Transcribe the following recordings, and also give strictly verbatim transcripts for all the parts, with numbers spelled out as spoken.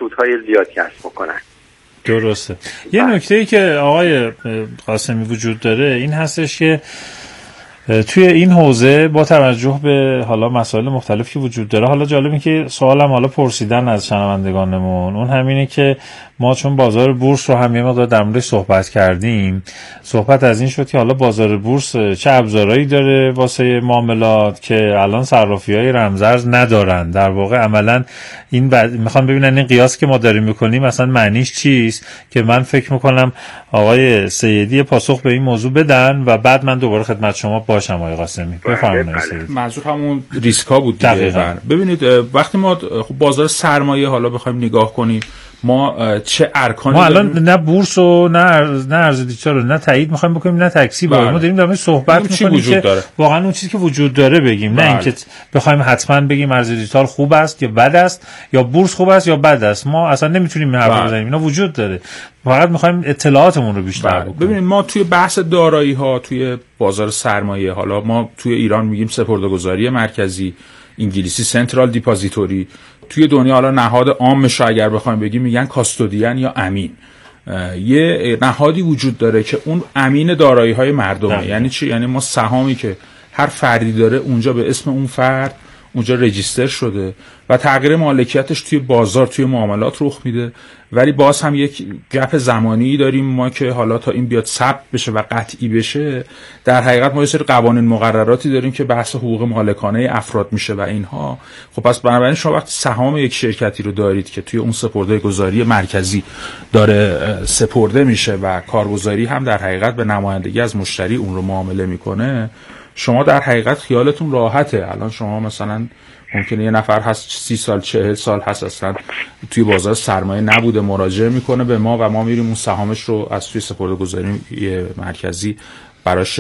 سودهای زیاد کسب بکنن. درسته. یه نکته‌ای که آقای قاسمی وجود داره این هستش که توی این حوزه با توجه به حالا مسائل مختلفی که وجود داره، حالا جالبه که سوالم حالا پرسیدن از شنوندگانمون، اون همینه که ما چون بازار بورس رو هم یه مقدار در موردش صحبت کردیم، صحبت از این شد که حالا بازار بورس چه ابزارهایی داره واسه معاملات که الان صرافی‌های رمزارز ندارن. در واقع عملاً این بعد میخوام ببینن این قیاس که ما داریم میکنیم مثلا معنیش چیست، که من فکر میکنم آقای سیدی پاسخ به این موضوع بدن و بعد من دوباره خدمت شما باشم. آقای قاسمی بفرمایید. منظور همون ریسکا بود دیگه. ببینید وقتی ما خب بازار سرمایه حالا بخوایم نگاه کنیم، ما چه ارکانی ما الان نه بورس و نه ارز نه ارز دیجیتال رو نه تایید می‌خوایم بکنیم نه تکسی بکنیم. ما داریم در مورد صحبت می‌کنیم که داره. واقعا اون چیزی که وجود داره بگیم، نه اینکه بخوایم حتما بگیم ارز دیجیتال خوب است یا بد است یا بورس خوب است یا بد است. ما اصلا نمیتونیم این حرف بزنیم، اینا وجود داره. فقط می‌خوایم اطلاعاتمون رو بیشتر بکنیم. ببینید ما توی بحث دارایی‌ها توی بازار سرمایه، حالا ما توی ایران میگیم سپرده‌گذاری مرکزی، انگلیسی سنترال دیپوزیتوری، توی دنیا حالا نهاد عامش رو اگر بخوایم بگیم میگن کاستودین یا امین. یه نهادی وجود داره که اون امین دارایی‌های مردمه. یعنی چی؟ یعنی ما سهامی که هر فردی داره اونجا به اسم اون فرد اونجا رجیستر شده و تغییر مالکیتش توی بازار توی معاملات رخ میده، ولی باز هم یک گپ زمانی داریم ما که حالا تا این بیاد ثبت بشه و قطعی بشه، در حقیقت ما یه سری قوانین مقرراتی داریم که بحث حقوق مالکانه افراد میشه و اینها. خب پس بنابراین شما وقتی سهام یک شرکتی رو دارید که توی اون سپرده گذاری مرکزی داره سپرده میشه و کارگزاری هم در حقیقت به نمایندگی از مشتری اون رو معامله میکنه، شما در حقیقت خیالتون راحته. الان شما مثلا ممکنه یه نفر هست سی سال چهل سال هست اصلا توی بازار سرمایه نبوده، مراجعه میکنه به ما و ما میریم اون سهامش رو از توی سپرده‌گذاری مرکزی براش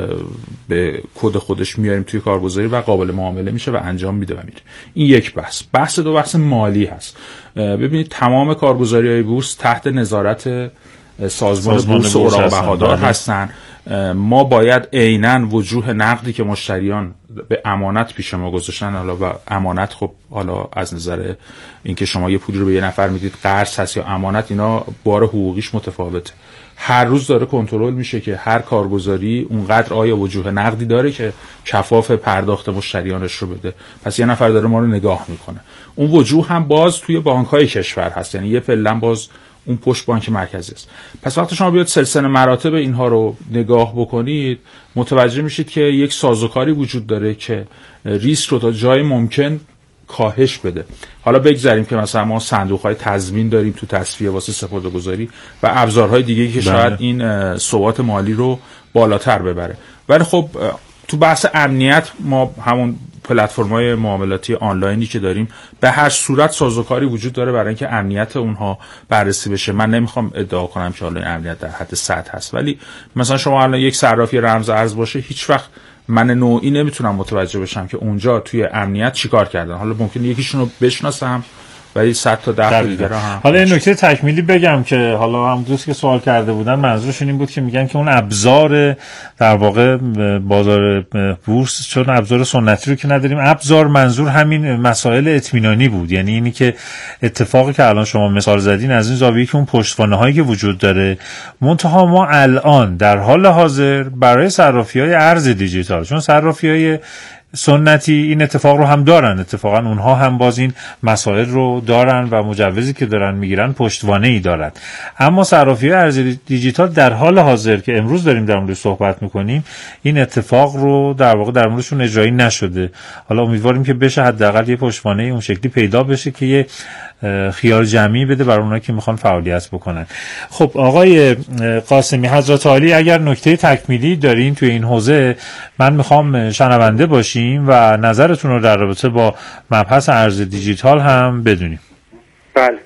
به کد خودش میاریم توی کارگزاری و قابل معامله میشه و انجام میده و میره. این یک بحث. بحث دو بحث مالی هست. ببینید تمام کارگزاری‌های بورس تحت نظارت سازمان, سازمان بورس اوراق بهادار هستن. ما باید عیناً وجوه نقدی که مشتریان به امانت پیش ما گذاشتن، حالا و امانت خب حالا از نظر اینکه شما یه پولی رو به یه نفر میدید قرض هست یا امانت، اینا بار حقوقیش متفاوته. هر روز داره کنترل میشه که هر کارگزاری اونقدر آیا وجوه نقدی داره که کفاف پرداخت مشتریانش رو بده. پس یه نفر داره ما رو نگاه میکنه. اون وجوه هم باز توی بانک‌های کشور هست، یعنی یه پلن باز اون پشت بانک مرکزی است. پس وقتی شما بیاد سلسله مراتب اینها رو نگاه بکنید، متوجه میشید که یک سازوکاری وجود داره که ریسک رو تا جای ممکن کاهش بده. حالا بگذاریم که مثلا ما صندوق‌های تضمین داریم تو تصفیه واسه سپرده‌گذاری و ابزارهای دیگه‌ای که شاید این ثبات مالی رو بالاتر ببره. ولی خب تو بحث امنیت ما همون پلتفرم‌های معاملاتی آنلاینی که داریم به هر صورت سازوکاری وجود داره برای اینکه امنیت اونها بررسی بشه. من نمیخوام ادعا کنم که حالا امنیت در حد سطح هست، ولی مثلا شما الان یک صرافی رمز ارز باشه، هیچ وقت من نوعی نمیتونم متوجه بشم که اونجا توی امنیت چیکار کردن. حالا ممکنه یکیشون رو بشناسم ولی صد تا ده تا دیگه هم. حالا این نکته تکمیلی بگم که حالا هم دوست که سوال کرده بودن منظورشون این بود که میگن که اون ابزار در واقع بازار بورس چون ابزار سنتی رو که نداریم، ابزار منظور همین مسائل اطمینانی بود. یعنی اینی که اتفاقی که الان شما مثال زدین از این زاویه که اون پشتوانه هایی که وجود داره، منتها ما الان در حال حاضر برای صرافی‌های ارز دیجیتال، چون صرافی‌های سنتی این اتفاق رو هم دارن، اتفاقا اونها هم باز این مسائل رو دارن و مجوزی که دارن میگیرن پشتوانه ای دارن، اما صرافی‌های ارز دیجیتال در حال حاضر که امروز داریم در موردش صحبت میکنیم این اتفاق رو در واقع در موردشون اجرایی نشده. حالا امیدواریم که بشه حداقل یه پشتوانه اون شکلی پیدا بشه که یه خیال جمعی بده برای اونایی که میخوان فعالیت بکنن. خب آقای قاسمی حضرت عالی، اگر نکته تکمیلی دارین توی این حوزه من میخوام شنونده باشیم و نظرتون رو در رابطه با مبحث ارز دیجیتال هم بدونیم. بله،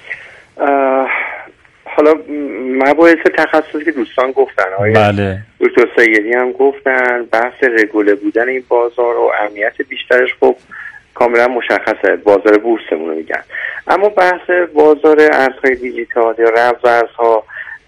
حالا مباحث تخصصی که دوستان گفتن، آقای بله. دکتر سیدی هم گفتن، بحث رگوله بودن این بازار و امنیت بیشترش خب کاملا مشخصه، بازار بورسمون رو میگن. اما بحث بازار ارزهای دیجیتال یا رمز ارزها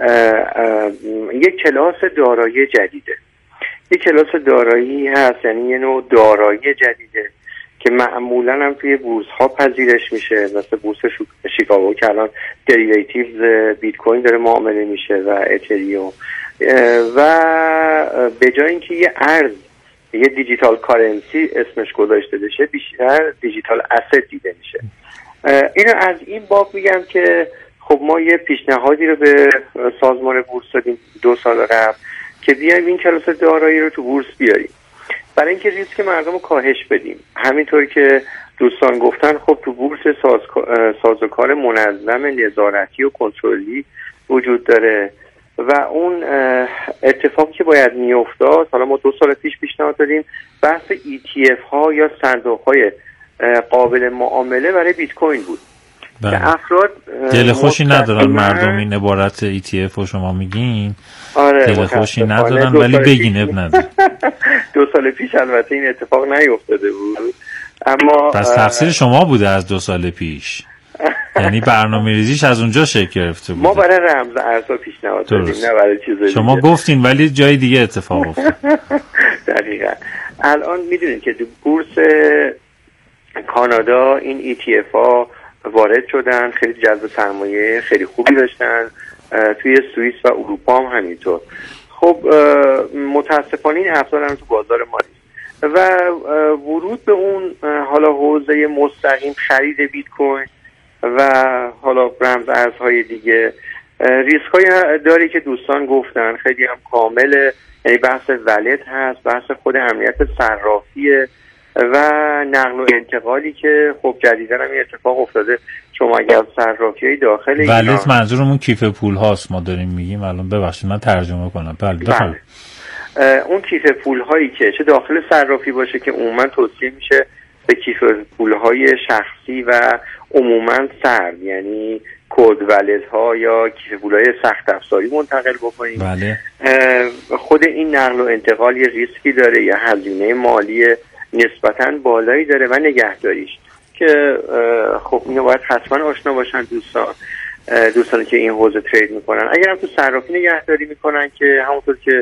یک کلاس دارایی جدیده، یک کلاس دارایی هست، یعنی یه نوع دارایی جدیده که معمولا هم توی بورس ها پذیرش میشه، مثل بورس شیکاگو که الان دریویتیوز بیت کوین داره معامله میشه و اتریوم، و به جای اینکه یه ارز یه دیجیتال کارنسی اسمش گذاشته بشه، بیشتر دیجیتال اسست دیده میشه. اینو از این باب میگم که خب ما یه پیشنهادی رو به سازمان بورس دادیم دو سال قبل که بیایم این کلاس دارایی رو تو بورس بیاریم برای اینکه ریسک مردم رو کاهش بدیم. همینطور که دوستان گفتن خب تو بورس ساز... سازوکار منظم نظارتی و کنترلی وجود داره و اون اتفاقی که باید میافتاد، حالا ما دو سال پیش پیشنهاد دادیم بحث ای تی اف ها یا صندوق های قابل معامله برای بیت کوین بود. بله. که افراد دل خوشی ندارن مردم این عبارت ای تی اف رو شما میگین. آره دل خوشی ندارن ولی بگین اب ندارن. دو سال پیش البته این اتفاق نیفتاده بود، اما پس تقصیر شما بوده از دو سال پیش. یعنی برنامه ریزیش از اونجا شکل گرفته بود. ما برای رمز ارزها پیشنهاد دادیم نه برای چیز شما دیگه. گفتین ولی جای دیگه اتفاق افتاد. دقیقاً. الان میدونید که بورس کانادا این ای تی اف ها وارد شدن، خیلی جذب سرمایه خیلی خوبی داشتن، توی سوئیس و اروپا هم همینطور. خب متاسفانه این افزار هم تو بازار ما نیست و ورود به اون حالا حوزه مستقیم خرید بیت کوین و حالا رمز ارزهای دیگه ریسک های داره که دوستان گفتن، خیلی هم کامله. یعنی بحث ولت هست، بحث خود امنیت صرافیه و نقل و انتقالی که خب جدیداً هم این اتفاق افتاده. شما اگر صرافی‌های داخل ایران، ولت منظورمون کیف پول هاست ما داریم میگیم الان، ببخشید من ترجمه کنم. بله بله. اون کیف پول هایی که چه داخل صرافی باشه که عموما توصیه میشه به کیف پول های شخصی و عموما سرد، یعنی کد ولت ها یا کیف پول های سخت افزاری منتقل بکنیم. بله. خود این نقل و انتقال یه ریسکی داره، یا هزینه مالی نسبتاً بالایی داره و نگهداریش که خب اینو باید حتما آشنا باشن دوستان دوستانی که این حوزه ترید میکنن. اگر هم تو صرافی نگهداری میکنن که همونطور که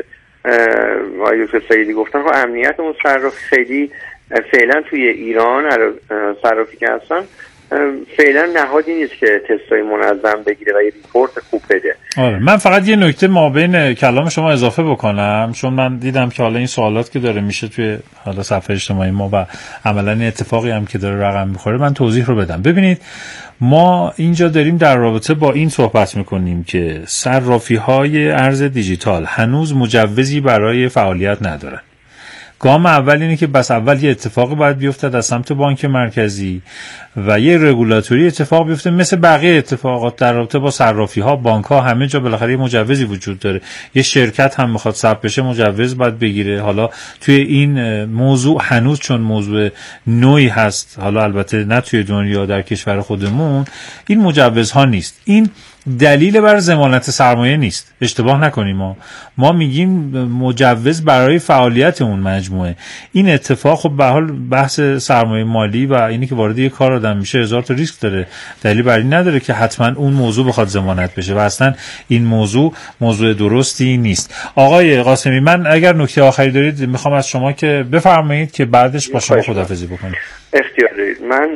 آقای دکتر سیدی گفتن خب امنیت اون صرافی خیلی فعلا توی ایران صرافی که هستن فعلا نهادی نیست که تستای منظم بگیره و یه ریپورت خوب بده. آره من فقط یه نکته ما بین کلام شما اضافه بکنم، چون من دیدم که حالا این سوالات که داره میشه توی حالا صفحه اجتماعی ما و عملاً اتفاقی هم که داره رقم میخوره من توضیح رو بدم. ببینید ما اینجا داریم در رابطه با این صحبت میکنیم که صرافی‌های ارز دیجیتال هنوز مجوزی برای فعالیت ندارن. گام اول اینه که بس اول یه اتفاقی باید بیفتد از سمت بانک مرکزی و یه رگولاتوری اتفاق بیفته مثل بقیه اتفاقات در رابطه با صرافی ها، بانک ها، همه جا بالاخره یه مجوزی وجود داره. یه شرکت هم میخواد ثبت بشه مجوز باید بگیره. حالا توی این موضوع هنوز چون موضوع نوعی هست، حالا البته نه توی دنیا، در کشور خودمون این مجوزها نیست. این دلیل بر ضمانت سرمایه نیست، اشتباه نکنیم. ما ما میگیم مجوز برای فعالیت اون مجموعه. این اتفاق خب به حال بحث سرمایه مالی و اینی که وارد یه کار آدم میشه هزار تا ریسک داره، دلیل بر این نداره که حتما اون موضوع بخواد ضمانت بشه و اصلا این موضوع موضوع درستی نیست. آقای قاسمی من اگر نکته آخری دارید میخوام از شما که بفرمایید که بعدش با شما خداحافظی بکنیم. اختیار دارید. من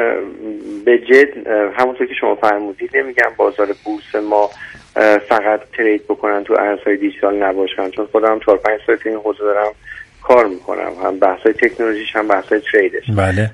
به جد همونطور که شما فرمودید نمیگم بازار بورس ما فقط ترید بکنن تو ارزهای دیجیتال نباشن، چون خودم چهار پنج سال تو این حوزه دارم کار میکنم، هم بحثای تکنولوژیش هم بحثای تریدش. بله.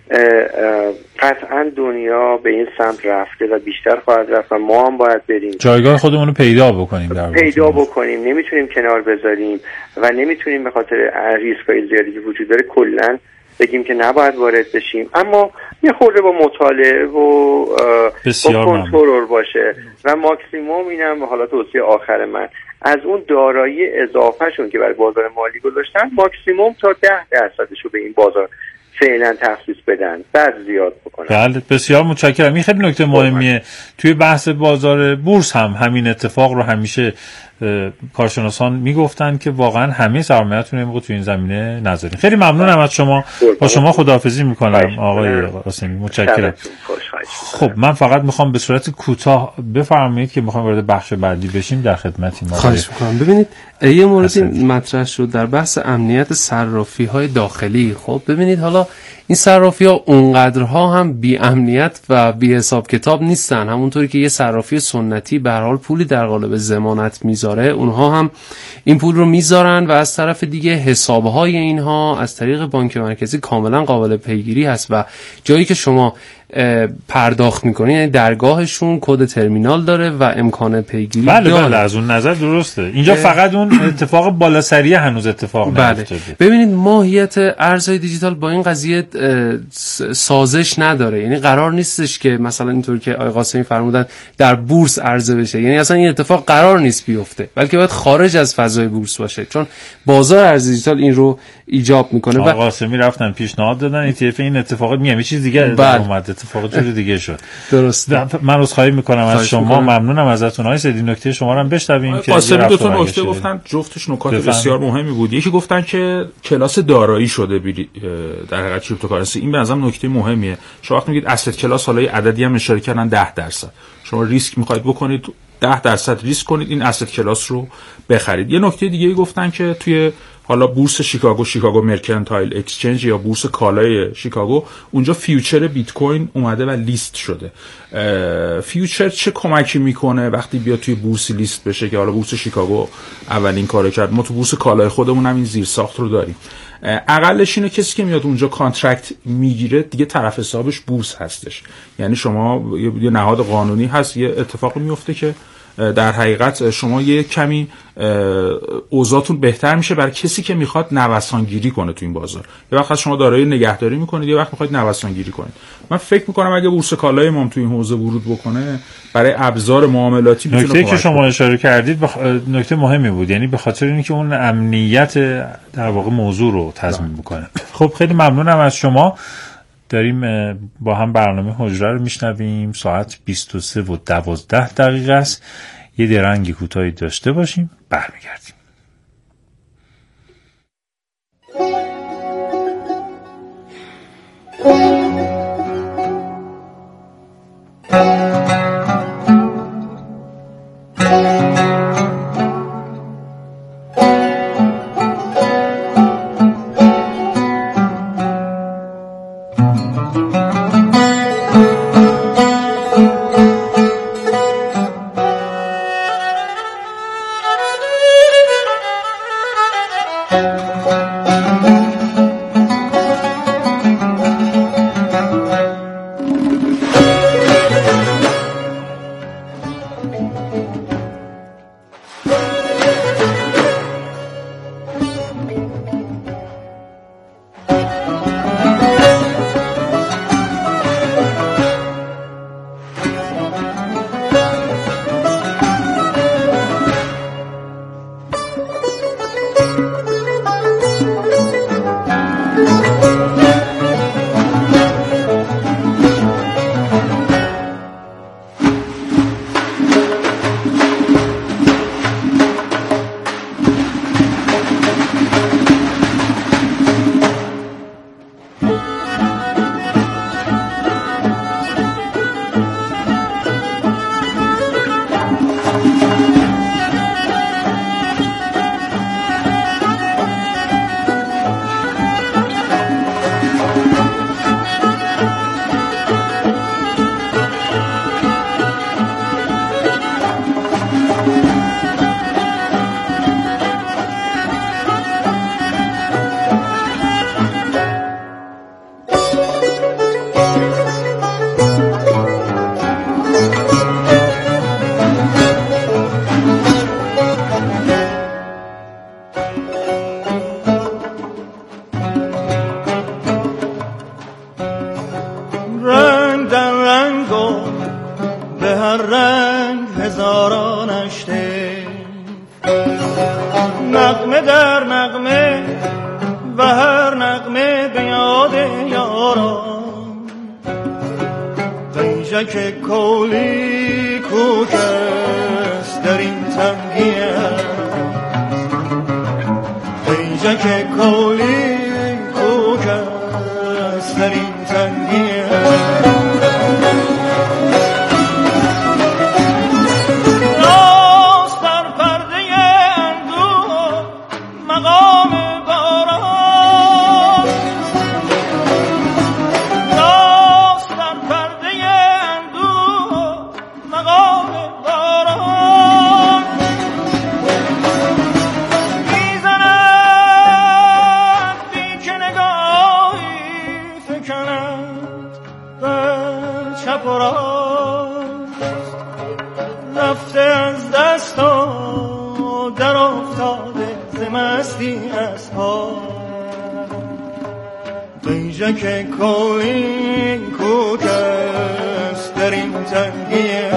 قطعا دنیا به این سمت رفته و بیشتر خواهد رفت و ما هم باید بریم جایگاه خودمون رو پیدا بکنیم، در پیدا بکنیم. نمیتونیم کنار بذاریم و نمیتونیم به خاطر ریسک‌های زیادی که وجود داره کلاً بگیم که نباید وارد بشیم، اما یه خورده با مطالعه و با کنترل باشه و ماکسیموم اینم حالا توصیه آخر من از اون دارایی اضافهشون که برای بازار مالی گذاشتن ماکسیموم تا ده درصدشو به این بازار فعلا تخصیص بدن، بعد زیاد بکنن. بله بسیار متشکرم. این خیلی نکته مهمیه. توی بحث بازار بورس هم همین اتفاق رو همیشه کارشناسان میگفتن که واقعا همه سرمایه‌تون رو توی این زمینه نذارین. خیلی ممنونم از شما. با شما خداحافظی میکنم آقای قاسمی. متشکرم. خب من فقط میخوام به صورت کوتاه بفرمایید که میخوام وارد بخش بعدی بشیم، در خدمتیم. خواهش میکنم. ببینید یه موردی مطرح شد در بحث امنیت صرافی‌های داخلی. خب ببینید حالا این صرافی‌ها اونقدرها هم بی امنیت و بی حساب کتاب نیستن. همونطوری که یه صرافی سنتی به هر حال پولی در قالب ضمانت میذاره، اونها هم این پول رو میذارن و از طرف دیگه حسابهای اینها از طریق بانک مرکزی کاملا قابل پیگیری هست و جایی که شما پرداخت میکنین، یعنی درگاهشون کد ترمینال داره و امکان پیگیری بله داره. بله از اون نظر درسته. اینجا فقط اون اتفاق بالاسری هنوز اتفاق بله. نیفتاده. ببینید ماهیت ارزهای دیجیتال با این قضیه سازش نداره، یعنی قرار نیستش که مثلا اینطور که آقای قاسمی فرمودن در بورس عرضه بشه، یعنی اصلا این اتفاق قرار نیست بیفته، بلکه باید خارج از فضای بورس باشه، چون بازار ارز دیجیتال این رو ایجاب میکنه. آقای قاسمی رفتن پیشنهاد دادن ای تی اف این اتفاق میگم یه چیز دیگه در اومد، اتفاق جور دیگه شد. درسته. من عذرخواهی میکنم از شما، ممنونم ازتون. آقای سیدی نکته شما رو هم بشنویم که قاسمی دو تا نکته گفتن، جفتش نکات بسیار مهمی بود. یکی گفتن که کلاس دارایی شده در حقیقت کریپتوکارنسی. این به نظرم نکته مهمیه. شما وقتی میگید اسید کلاس، حالا یه عددی هم اشاره کردن ده درصد، شما ریسک میخواید بکنید ده درصد ریسک کنید این اسید کلاس رو بخرید. یه نکته دیگه گفتن که توی حالا بورس شیکاگو، شیکاگو مرکنتایل اکسچنج یا بورس کالای شیکاگو، اونجا فیوچر بیت کوین اومده و لیست شده. فیوچر چه کمکی میکنه وقتی بیا توی بورس لیست بشه که حالا بورس شیکاگو اولین کارو کرد. ما تو بورس کالای خودمون هم این زیرساخت رو داریم. اقلش اینه کسی که میاد اونجا کانترکت میگیره دیگه طرف حسابش بورس هستش، یعنی شما یه نهاد قانونی هست، یه اتفاقی میفته که در حقیقت شما یه کمی اوضاعتون بهتر میشه برای کسی که میخواد نوسانگیری کنه تو این بازار. یه وقت شما دارایی نگهداری میکنید، یه وقت میخواید نوسانگیری کنید. من فکر میکنم اگه بورس کالای ما تو این حوزه ورود بکنه برای ابزار معاملاتی میتونه کمک کنه. نکته که شما اشاره کردید بخ... نکته مهمی بود، یعنی به خاطر اینکه اون امنیت در واقع موضوع رو تضمین بکنه. خب خیلی ممنونم از شما. داریم با هم برنامه حجره رو میشنویم. ساعت بیست و سه و دوازده دقیقه است. یه درنگ کوتاهی داشته باشیم، برمیگردیم. هستی از پا قیجک کولی کوکست در این تنگیه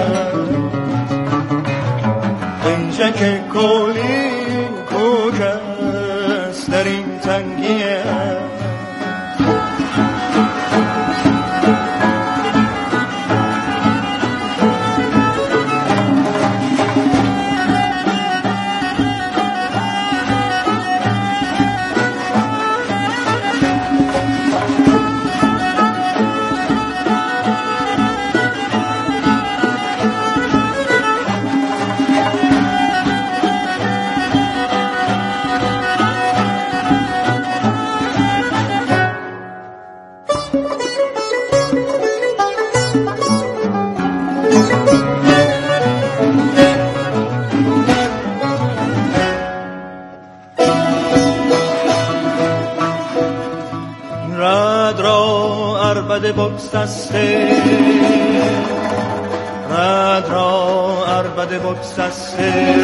قیجک کولی کوکست در این تنگیه بگسسته رد را عربده بگسسته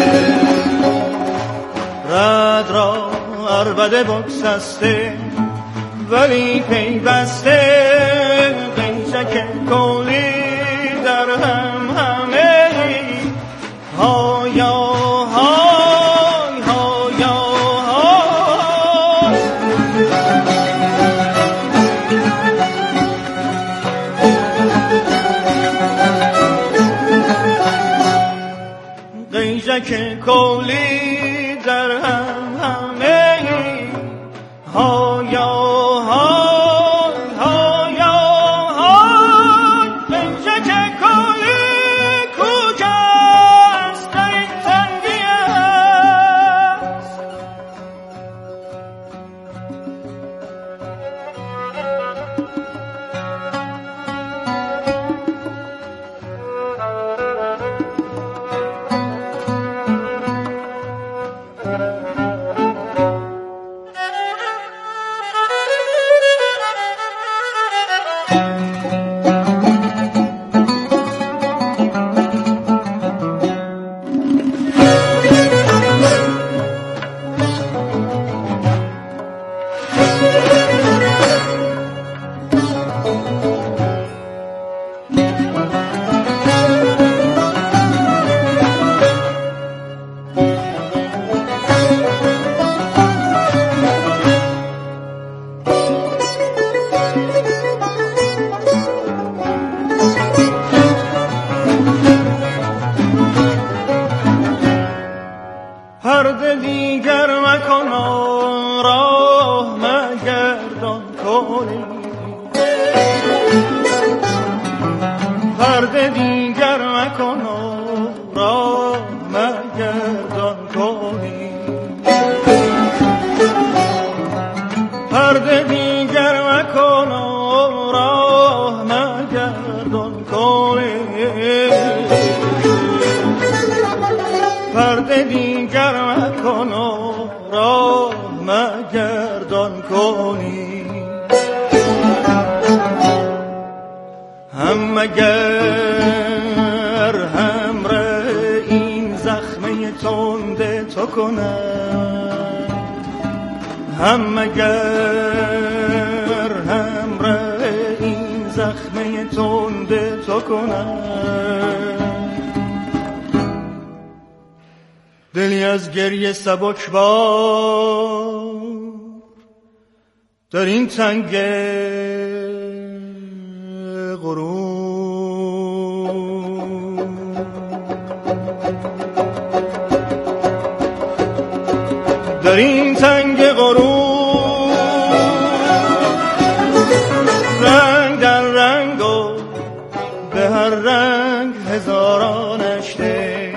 رد را عربده بگسسته ولی پیوسته قیچک کولی در هم همه هایا های هایا های قیچک کولی در هم همه هایا هم مگر همراه این زخمه تنده تو کنم دلی از گریه سبک بار در این تنگ غروب در این تنگ غروب رنگ در رنگ و به هر رنگ هزاران اشته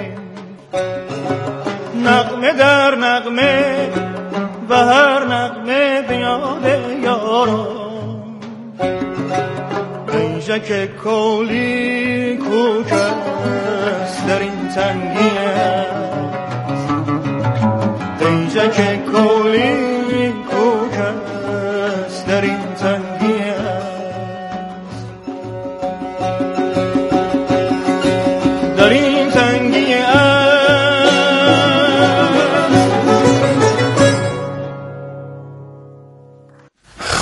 نغمه در نغمه و هر نغمه به یاد یاران قیچک کولی کوکست در این تنگی است قیچک کولی کوکست در این تنگی است در این تنگی است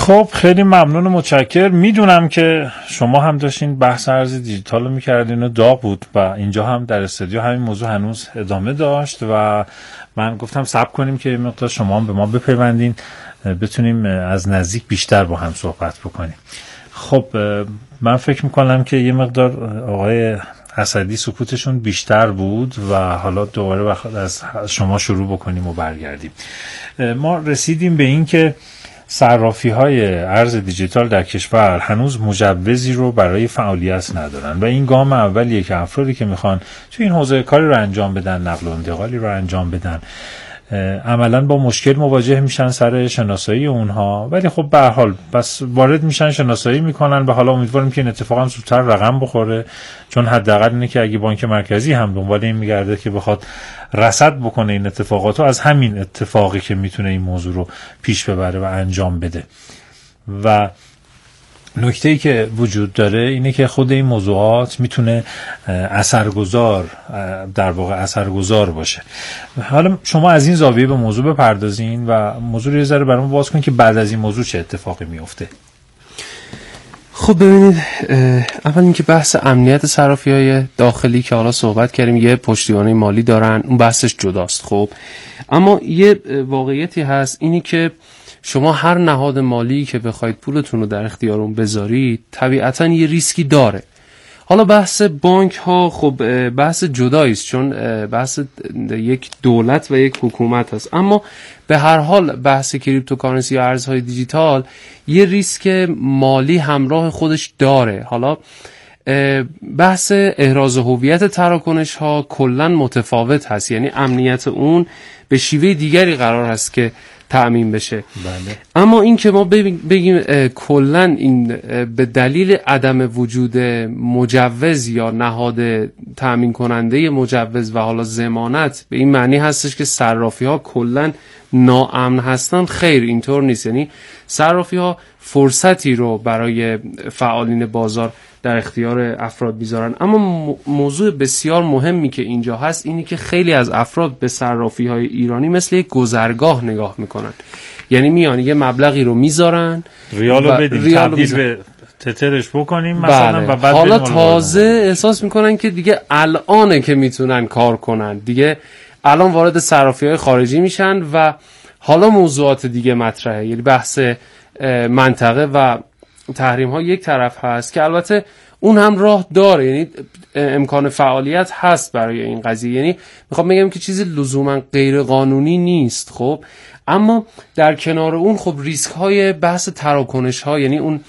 خب خیلی ممنون و متشکر. میدونم که شما هم داشتین بحث ارز دیجیتال رو میکردین و داغ بود و اینجا هم در استودیو همین موضوع هنوز ادامه داشت و من گفتم صبر کنیم که مقدار شما هم به ما بپیوندین بتونیم از نزدیک بیشتر با هم صحبت بکنیم. خب من فکر میکنم که یه مقدار آقای اسدی سکوتشون بیشتر بود و حالا دوباره وقت از شما شروع بکنیم و برگردیم. ما رسیدیم به این که صرافی های ارز دیجیتال در کشور هنوز مجوزی رو برای فعالیت ندارن و این گام اولیه که افرادی که میخوان توی این حوزه کاری رو انجام بدن، نقل و انتقالی رو انجام بدن، عملاً با مشکل مواجه میشن سر شناسایی اونها. ولی خب به هر حال بس وارد میشن، شناسایی میکنن و حالا امیدواریم که این اتفاق هم زودتر رقم بخوره، چون حداقل اینه که اگه بانک مرکزی هم دنبال این میگرده که بخواد رصد بکنه این اتفاقاتو، از همین اتفاقی که میتونه این موضوع رو پیش ببره و انجام بده. و نکته‌ای که وجود داره اینه که خود این موضوعات میتونه اثرگذار در واقع اثرگذار باشه. حالا شما از این زاویه به موضوع بپردازین و موضوع رو یه ذره برام باز کنین که بعد از این موضوع چه اتفاقی میفته. خب ببینید، اول اینکه بحث امنیت صرافی‌های داخلی که حالا صحبت کردیم یه پشتیبانی مالی دارن، اون بحثش جداست. خب اما یه واقعیتی هست، اینی که شما هر نهاد مالی که بخواید پولتون رو در اختیار اون بذارید طبیعتاً یه ریسکی داره. حالا بحث بانک ها خب بحث جدایی است، چون بحث یک دولت و یک حکومت هست، اما به هر حال بحث کریپتوکارنسی یا ارزهای دیجیتال یه ریسک مالی همراه خودش داره. حالا بحث احراز هویت تراکنش ها کلاً متفاوت هست، یعنی امنیت اون به شیوه دیگری قرار هست که تأمین بشه. بله. اما این که ما بگیم کلاً این به دلیل عدم وجود مجوز یا نهاد تأمین کننده مجوز و حالا ضمانت به این معنی هستش که صرافی ها کلاً ناامن هستن، خیر اینطور نیست. یعنی صرافی ها فرصتی رو برای فعالین بازار در اختیار افراد میذارن. اما موضوع بسیار مهمی که اینجا هست اینی که خیلی از افراد به صرافی های ایرانی مثل یک گذرگاه نگاه میکنن، یعنی میان یه مبلغی رو میذارن، ریالو بدیم تبدیل به تترش بکنیم مثلا. بله. و بعد حالا تازه احساس میکنن که دیگه الانه که میتونن کار کنن، دیگه الان وارد صرافی های خارجی میشن و حالا موضوعات دیگه مطرحه. یعنی بحث منطقه و تحریم ها یک طرف هست که البته اون هم راه داره، یعنی امکان فعالیت هست برای این قضیه. یعنی میخوام بگم که چیزی لزوما غیر قانونی نیست. خب اما در کنار اون خب ریسک های بحث تراکنش ها، یعنی اون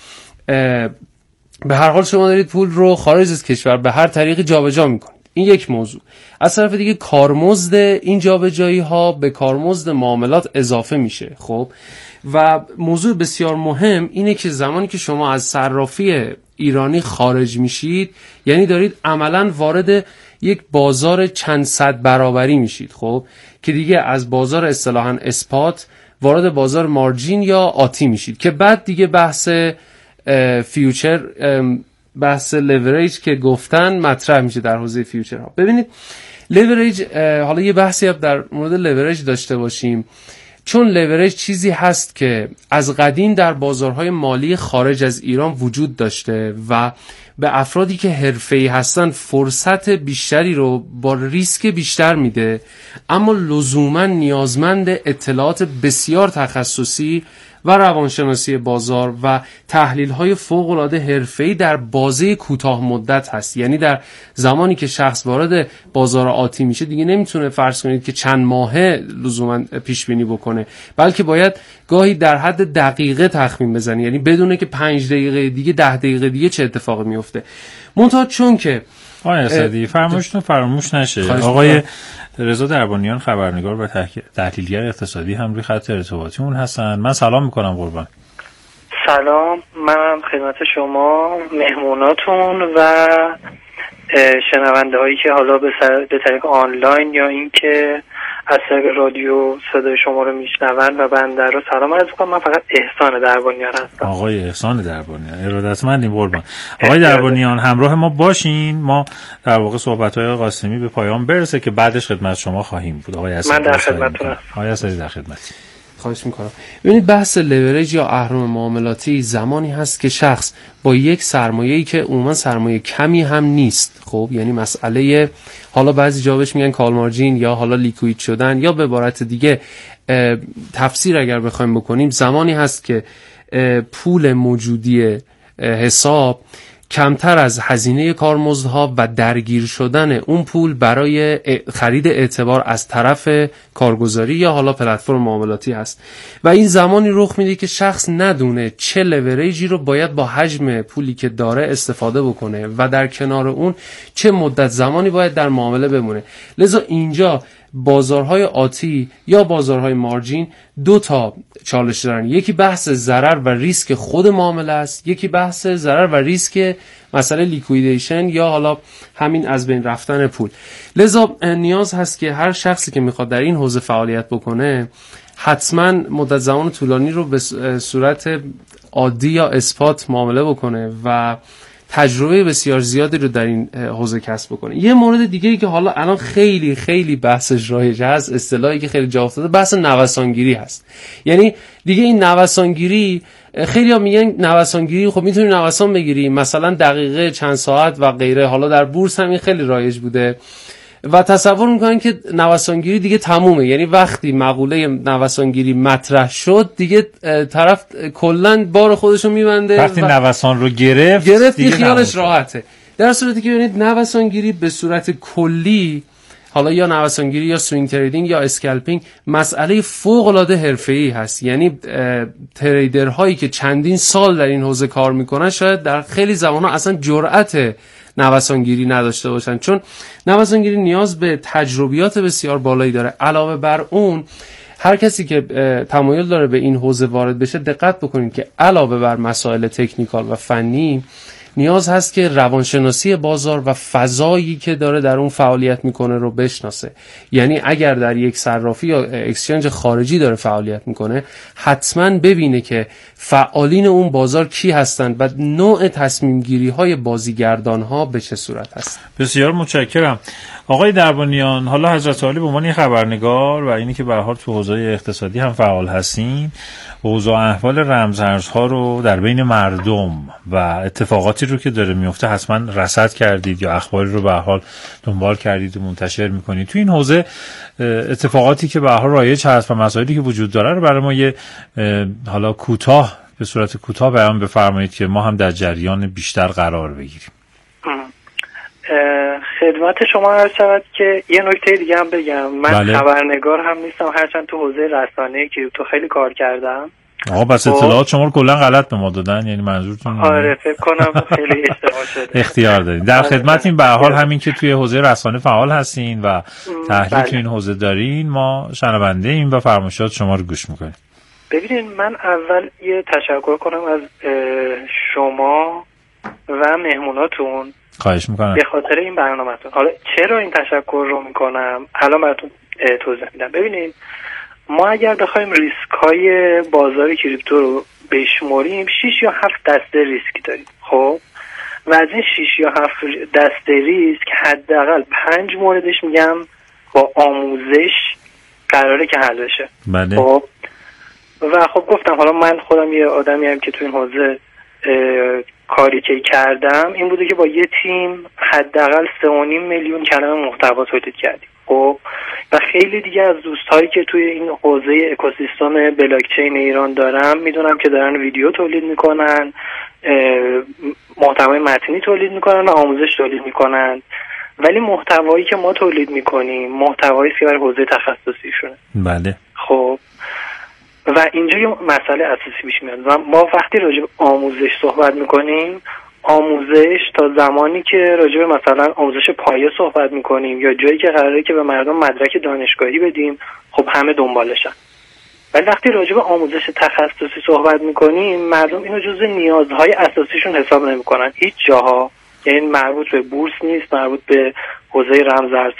به هر حال شما دارید پول رو خارج از کشور به هر طریقی جابجا میکنید، این یک موضوع. از طرف دیگه کارمزد این جابجایی ها به کارمزد معاملات اضافه میشه. خب و موضوع بسیار مهم اینه که زمانی که شما از صرافی ایرانی خارج میشید، یعنی دارید عملاً وارد یک بازار چند صد برابری میشید. خب که دیگه از بازار اصطلاحاً اسپات وارد بازار مارجین یا آتی میشید که بعد دیگه بحث فیوچر، بحث لیوریج که گفتن مطرح میشه در حوزه فیوچر ها. ببینید لیوریج، حالا یه بحثی هم در مورد لیوریج داشته باشیم، چون لیوریج چیزی هست که از قدیم در بازارهای مالی خارج از ایران وجود داشته و به افرادی که حرفه‌ای هستن فرصت بیشتری رو با ریسک بیشتر میده، اما لزوما نیازمند اطلاعات بسیار تخصصی و روانشناسی بازار و تحلیل‌های فوق‌العاده حرفه‌ای در بازه کوتاه مدت هست. یعنی در زمانی که شخص وارد بازار آتی میشه دیگه نمیتونه فرض کنید که چند ماهه لزوما پیش بینی بکنه، بلکه باید گاهی در حد دقیقه تخمین بزنه، یعنی بدونه که پنج دقیقه دیگه ده دقیقه دیگه چه اتفاقی میفته. منتها چون که آقای اسدی فرمایشتون فراموش نشه، آقای رضا دربانیان خبرنگار و تحلیلگر اقتصادی هم روی خط ارتباطی اون هستن. من سلام میکنم قربان. سلام، من خدمت شما، مهموناتون و شنونده هایی که حالا به, به طریق آنلاین یا این که از طریق رادیو صدای شما رو میشنون و بنده رو سلام عرض میکنم. من فقط احسان دربانیان هستم. آقای احسان دربانیان ارادتمندیم قربان. آقای دربانیان همراه ما باشین، ما در واقع صحبت‌های قاسمی به پایان برسه که بعدش خدمت شما خواهیم بود. آقای اسدی من در خدمتتون هستم. آقای اسدی در خدمت. خواهش میکنم. ببینید بحث لورج یا اهرم معاملاتی زمانی هست که شخص با یک سرمایه‌ای که عموما سرمایه کمی هم نیست، خب یعنی مسئله حالا بعضی جا بهش میگن کال مارجین یا حالا لیکوید شدن، یا به عبارت دیگه تفسیر اگر بخوایم بکنیم زمانی هست که پول موجودی حساب کمتر از هزینه کارمزدها و درگیر شدن اون پول برای خرید اعتبار از طرف کارگزاری یا حالا پلتفرم معاملاتی هست و این زمانی رخ میده که شخص ندونه چه لوریجی رو باید با حجم پولی که داره استفاده بکنه و در کنار اون چه مدت زمانی باید در معامله بمونه. لذا اینجا بازارهای آتی یا بازارهای مارجین دو تا چالش دارن، یکی بحث ضرر و ریسک خود معامله است، یکی بحث ضرر و ریسک مسئله لیکویدیشن یا حالا همین از بین رفتن پول. لذا نیاز هست که هر شخصی که میخواد در این حوزه فعالیت بکنه حتما مدت زمان طولانی رو به صورت عادی یا اثبات معامله بکنه و تجربه بسیار زیادی رو در این حوزه کسب بکنه. یه مورد دیگه ای که حالا الان خیلی خیلی بحثش رایج هست، اصطلاحی که خیلی جا افتاده، بحث نوسانگیری هست. یعنی دیگه این نوسانگیری، خیلی ها میگن نوسانگیری خب میتونی نوسان بگیری مثلا دقیقه چند ساعت و غیره، حالا در بورس هم این خیلی رایج بوده و تصور میکنن که نوسانگیری دیگه تمومه، یعنی وقتی مقوله نوسانگیری مطرح شد دیگه طرف کلن بار خودشو میبنده، وقتی و... نوسان رو گرفت گرفت دیگه خیالش راحته. در صورتی که ببینید نوسانگیری به صورت کلی، حالا یا نوسانگیری یا سوینگ تریدینگ یا اسکالپینگ، مسئله فوق العاده حرفه‌ای هست. یعنی تریدرهایی که چندین سال در این حوزه کار میکنن شاید در خیلی زمانها اصلا جرأت نوسانگیری نداشته باشن، چون نوسانگیری نیاز به تجربیات بسیار بالایی داره. علاوه بر اون هر کسی که تمایل داره به این حوزه وارد بشه دقت بکنید که علاوه بر مسائل تکنیکال و فنی نیاز هست که روانشناسی بازار و فضایی که داره در اون فعالیت میکنه رو بشناسه. یعنی اگر در یک صرافی یا اکسچنج خارجی داره فعالیت میکنه حتما ببینه که فعالین اون بازار کی هستن و نوع تصمیم گیری های بازیگردان ها به چه صورت هست. بسیار متشکرم آقای دربانیان. حالا حضرت عالی به عنوان خبرنگار و اینی که به هر حال تو حوزه اقتصادی هم فعال هستین، اوضاع احوال رمزارزها رو در بین مردم و اتفاقاتی رو که داره میفته حتما رصد کردید یا اخباری رو به هر حال دنبال کردید و منتشر میکنید. تو این حوزه اتفاقاتی که به هر حال رایج هست و مسائلی که وجود داره رو برای ما یه حالا کوتاه به صورت کوتاه بیان بفرمایید که ما هم در جریان بیشتر قرار بگیریم. خدمت شما عرض شود که یه نکته دیگه هم بگم. من بله. خبرنگار هم نیستم، هرچند تو حوزه رسانه‌ای که تو خیلی کار کردم. آقا بس اطلاعات شما رو کلا غلط به ما دادن، یعنی منظورتون؟ آره فکر کنم خیلی اشتباه شده. اختیار دارین. در خدمتیم به هر حال همین که توی حوزه رسانه فعال هستین و تحلیل بله. تو این حوزه دارین، ما شنونده ایم و فرمایشات شما رو گوش میکنیم. ببینید من اول یه تشکر کنم از شما و مهموناتون. خواهش میکنم. به خاطر این برنامه‌تون. حالا چرا این تشکر رو میکنم الان براتون توضیح میدم. ببینید ما اگر بخوایم ریسک‌های بازار کریپتو رو بشماریم شش یا هفت دسته ریسک داریم. خب و از این شش یا هفت دسته ریسک حداقل پنج موردش میگم با آموزش قراره که حل بشه. بله. خب و خب گفتم حالا من خودم یه آدمی هم که تو این حوزه کاری که کردم این بوده که با یه تیم حداقل سه و نیم میلیون کلمه محتوا تولید کردیم. خب و خیلی دیگه از دوستایی که توی این حوزه اکوسیستم بلاکچین ایران دارم میدونم که دارن ویدیو تولید میکنن، محتوای متنی تولید میکنن و آموزش تولید میکنن، ولی محتوایی که ما تولید میکنیم محتوایی که برای حوزه تخصصیشونه. بله. خب و اینجا یه مسئله اساسی پیش میاد و ما وقتی راجع به آموزش صحبت میکنیم، آموزش تا زمانی که راجع به مثلا آموزش پایه صحبت میکنیم یا جایی که قراره که به مردم مدرک دانشگاهی بدیم، خب همه دنبالشن. ولی وقتی راجع به آموزش تخصصی صحبت میکنیم مردم اینو جزو نیازهای اساسیشون حساب نمیکنن هیچ جاها. یعنی مربوط به بورس نیست، مربوط به حوزه رمزارز